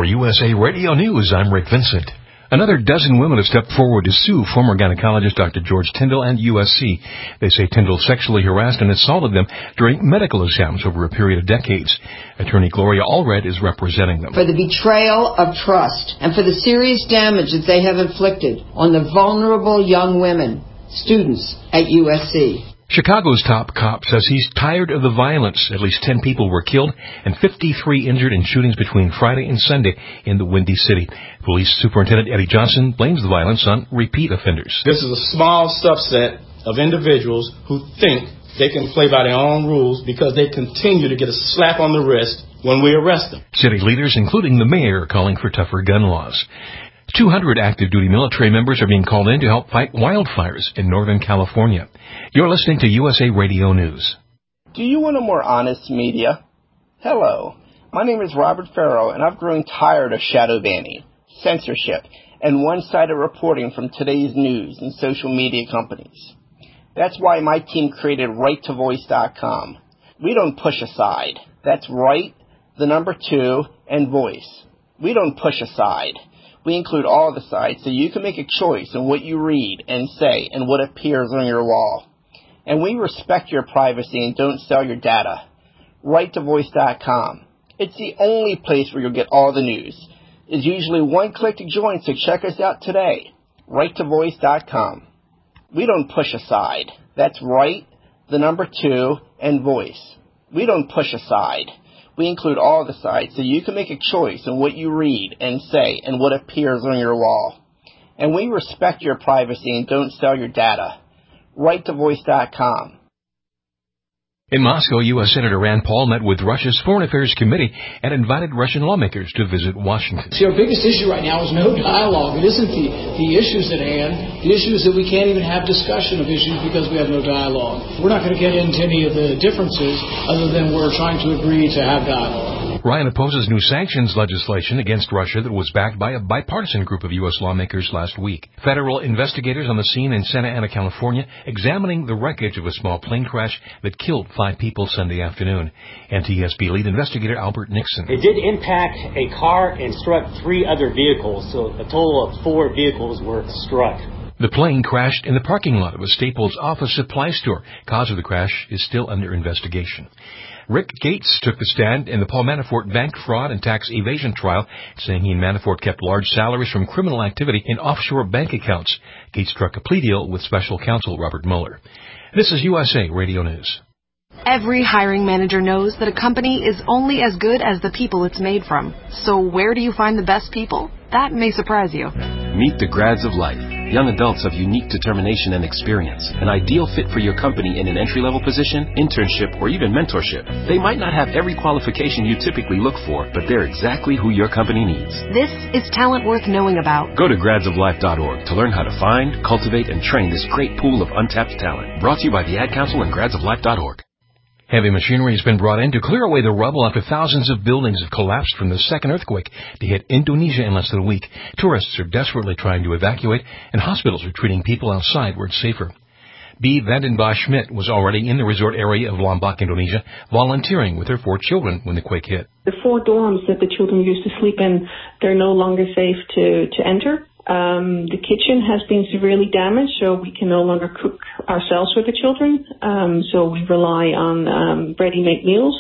For USA Radio News, I'm Rick Vincent. Another dozen women have stepped forward to sue former gynecologist Dr. George Tyndall and USC. They say Tyndall sexually harassed and assaulted them during medical exams over a period of decades. Attorney Gloria Allred is representing them. For the betrayal of trust and for the serious damage that they have inflicted on the vulnerable young women, students at USC. Chicago's top cop says he's tired of the violence. At least 10 people were killed and 53 injured in shootings between Friday and Sunday in the Windy City. Police Superintendent Eddie Johnson blames the violence on repeat offenders. This is a small subset of individuals who think they can play by their own rules because they continue to get a slap on the wrist when we arrest them. City leaders, including the mayor, are calling for tougher gun laws. 200 active-duty military members are being called in to help fight wildfires in Northern California. You're listening to USA Radio News. Do you want a more honest media? Hello, my name is Robert Farrow, and I've grown tired of shadow banning, censorship, and one-sided reporting from today's news and social media companies. That's why my team created RightToVoice.com. We don't push aside. That's right, the number 2, and voice. We don't push aside. We include all the sides so you can make a choice in what you read and say and what appears on your wall. And we respect your privacy and don't sell your data. RightToVoice.com. It's the only place where you'll get all the news. It's usually one click to join, so check us out today. RightToVoice.com. We don't push aside. That's right, the number 2, and voice. We don't push aside. We include all the sides so you can make a choice in what you read and say and what appears on your wall. And we respect your privacy and don't sell your data. RightToVoice.com. In Moscow, U.S. Senator Rand Paul met with Russia's Foreign Affairs Committee and invited Russian lawmakers to visit Washington. See, our biggest issue right now is no dialogue. It isn't the issues at hand. The issue is that we can't even have discussion of issues because we have no dialogue. We're not going to get into any of the differences other than we're trying to agree to have dialogue. Ryan opposes new sanctions legislation against Russia that was backed by a bipartisan group of U.S. lawmakers last week. Federal investigators on the scene in Santa Ana, California, examining the wreckage of a small plane crash that killed 5 people Sunday afternoon. NTSB lead investigator Albert Nixon. It did impact a car and struck 3 other vehicles, so a total of 4 vehicles were struck. The plane crashed in the parking lot of a Staples office supply store. Cause of the crash is still under investigation. Rick Gates took the stand in the Paul Manafort bank fraud and tax evasion trial, saying he and Manafort kept large salaries from criminal activity in offshore bank accounts. Gates struck a plea deal with special counsel Robert Mueller. This is USA Radio News. Every hiring manager knows that a company is only as good as the people it's made from. So where do you find the best people? That may surprise you. Meet the grads of life. Young adults of unique determination and experience. An ideal fit for your company in an entry-level position, internship, or even mentorship. They might not have every qualification you typically look for, but they're exactly who your company needs. This is talent worth knowing about. Go to gradsoflife.org to learn how to find, cultivate, and train this great pool of untapped talent. Brought to you by the Ad Council and gradsoflife.org. Heavy machinery has been brought in to clear away the rubble after thousands of buildings have collapsed from the second earthquake to hit Indonesia in less than a week. Tourists are desperately trying to evacuate, and hospitals are treating people outside where it's safer. B. Vandenbosch Schmidt was already in the resort area of Lombok, Indonesia, volunteering with her 4 children when the quake hit. The 4 dorms that the children used to sleep in, they're no longer safe to enter. The kitchen has been severely damaged, so we can no longer cook ourselves with the children. So we rely on ready-made meals.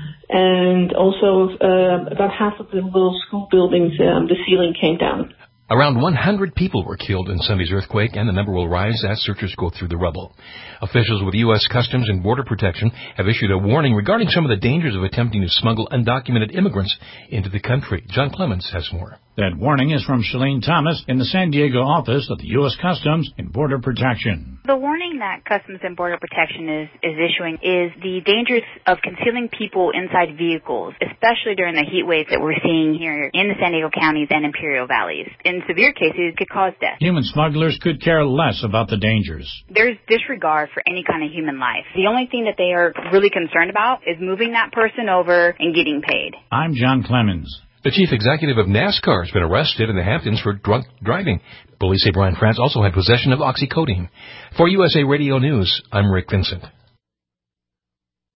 And also, about half of the little school buildings, the ceiling came down. Around 100 people were killed in Sunday's earthquake, and the number will rise as searchers go through the rubble. Officials with U.S. Customs and Border Protection have issued a warning regarding some of the dangers of attempting to smuggle undocumented immigrants into the country. John Clemens has more. That warning is from Shalene Thomas in the San Diego office of the U.S. Customs and Border Protection. The warning that Customs and Border Protection is issuing is the dangers of concealing people inside vehicles, especially during the heat waves that we're seeing here in the San Diego counties and Imperial Valleys. In severe cases, it could cause death. Human smugglers could care less about the dangers. There's disregard for any kind of human life. The only thing that they are really concerned about is moving that person over and getting paid. I'm John Clemens. The chief executive of NASCAR has been arrested in the Hamptons for drunk driving. Police say Brian France also had possession of oxycodone. For USA Radio News, I'm Rick Vincent.